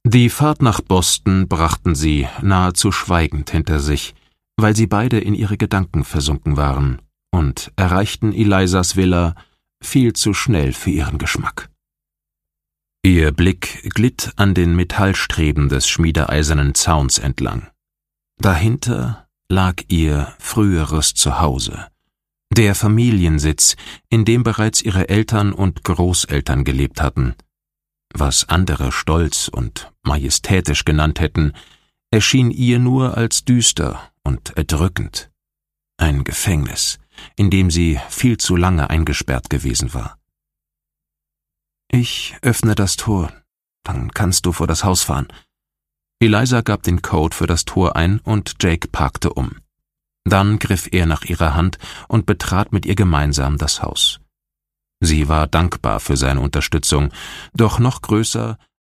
Die Fahrt nach Boston brachten sie nahezu schweigend hinter sich, weil sie beide in ihre Gedanken versunken waren, und erreichten Elizas Villa viel zu schnell für ihren Geschmack. Ihr Blick glitt an den Metallstreben des schmiedeeisernen Zauns entlang. Dahinter lag ihr früheres Zuhause, der Familiensitz, in dem bereits ihre Eltern und Großeltern gelebt hatten. Was andere stolz und majestätisch genannt hätten, erschien ihr nur als düster und erdrückend. Ein Gefängnis, in dem sie viel zu lange eingesperrt gewesen war. »Ich öffne das Tor, dann kannst du vor das Haus fahren.« Eliza gab den Code für das Tor ein und Jake parkte um. Dann griff er nach ihrer Hand und betrat mit ihr gemeinsam das Haus. Sie war dankbar für seine Unterstützung, doch noch größer